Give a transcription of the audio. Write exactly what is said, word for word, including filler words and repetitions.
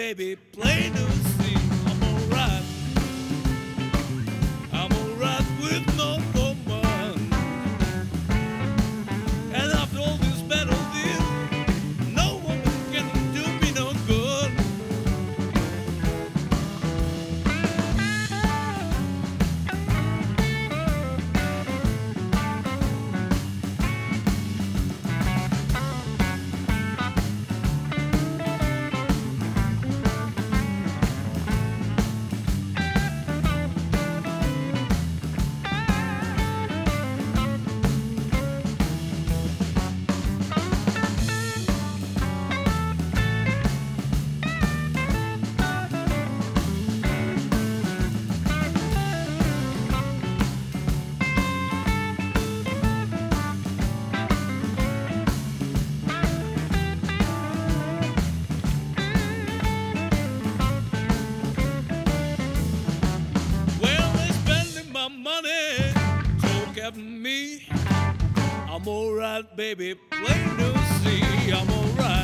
baby, plain to see. I'm alright. I'm alright with no woman. And after all this battle, dear, no woman can do me no good. Money, talk at me. I'm alright, baby, plain to see. I'm alright.